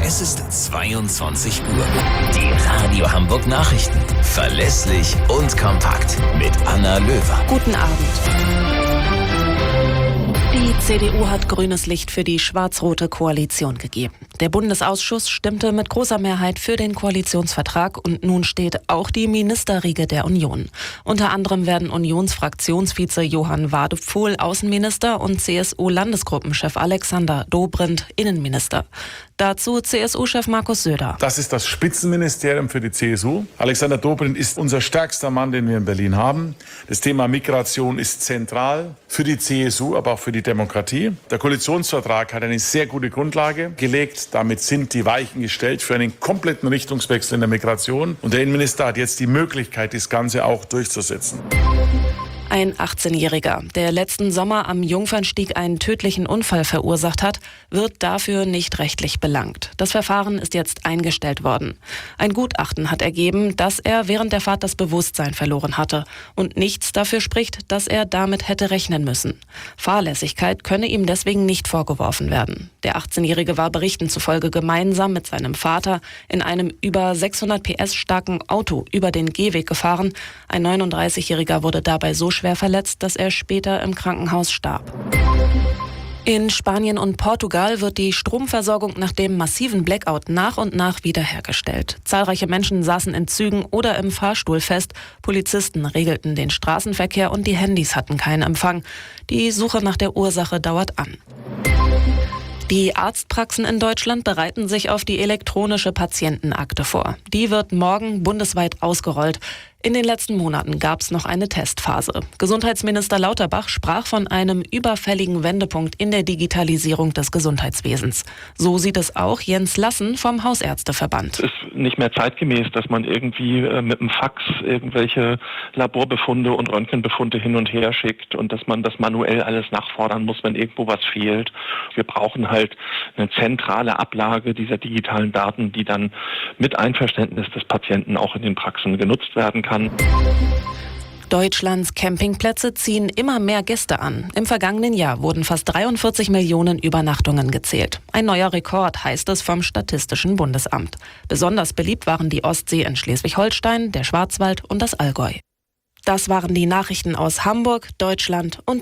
Es ist 22 Uhr. Die Radio Hamburg Nachrichten. Verlässlich und kompakt. Mit Anna Löwer. Guten Abend. Die CDU hat grünes Licht für die schwarz-rote Koalition gegeben. Der Bundesausschuss stimmte mit großer Mehrheit für den Koalitionsvertrag und nun steht auch die Ministerriege der Union. Unter anderem werden Unionsfraktionsvize Johann Wadephol Außenminister und CSU-Landesgruppenchef Alexander Dobrindt Innenminister. Dazu CSU-Chef Markus Söder. Das ist das Spitzenministerium für die CSU. Alexander Dobrindt ist unser stärkster Mann, den wir in Berlin haben. Das Thema Migration ist zentral für die CSU, aber auch für die Demokratie. Der Koalitionsvertrag hat eine sehr gute Grundlage gelegt. Damit sind die Weichen gestellt für einen kompletten Richtungswechsel in der Migration. Und der Innenminister hat jetzt die Möglichkeit, das Ganze auch durchzusetzen. Ein 18-Jähriger, der letzten Sommer am Jungfernstieg einen tödlichen Unfall verursacht hat, wird dafür nicht rechtlich belangt. Das Verfahren ist jetzt eingestellt worden. Ein Gutachten hat ergeben, dass er während der Fahrt das Bewusstsein verloren hatte und nichts dafür spricht, dass er damit hätte rechnen müssen. Fahrlässigkeit könne ihm deswegen nicht vorgeworfen werden. Der 18-Jährige war Berichten zufolge gemeinsam mit seinem Vater in einem über 600 PS starken Auto über den Gehweg gefahren. Ein 39-Jähriger wurde dabei so schwer verletzt, dass er später im Krankenhaus starb. In Spanien und Portugal wird die Stromversorgung nach dem massiven Blackout nach und nach wiederhergestellt. Zahlreiche Menschen saßen in Zügen oder im Fahrstuhl fest. Polizisten regelten den Straßenverkehr und die Handys hatten keinen Empfang. Die Suche nach der Ursache dauert an. Die Arztpraxen in Deutschland bereiten sich auf die elektronische Patientenakte vor. Die wird morgen bundesweit ausgerollt. In den letzten Monaten gab es noch eine Testphase. Gesundheitsminister Lauterbach sprach von einem überfälligen Wendepunkt in der Digitalisierung des Gesundheitswesens. So sieht es auch Jens Lassen vom Hausärzteverband. Es ist nicht mehr zeitgemäß, dass man irgendwie mit dem Fax irgendwelche Laborbefunde und Röntgenbefunde hin und her schickt und dass man das manuell alles nachfordern muss, wenn irgendwo was fehlt. Wir brauchen halt eine zentrale Ablage dieser digitalen Daten, die dann mit Einverständnis des Patienten auch in den Praxen genutzt werden kann. Deutschlands Campingplätze ziehen immer mehr Gäste an. Im vergangenen Jahr wurden fast 43 Millionen Übernachtungen gezählt. Ein neuer Rekord, heißt es vom Statistischen Bundesamt. Besonders beliebt waren die Ostsee in Schleswig-Holstein, der Schwarzwald und das Allgäu. Das waren die Nachrichten aus Hamburg, Deutschland und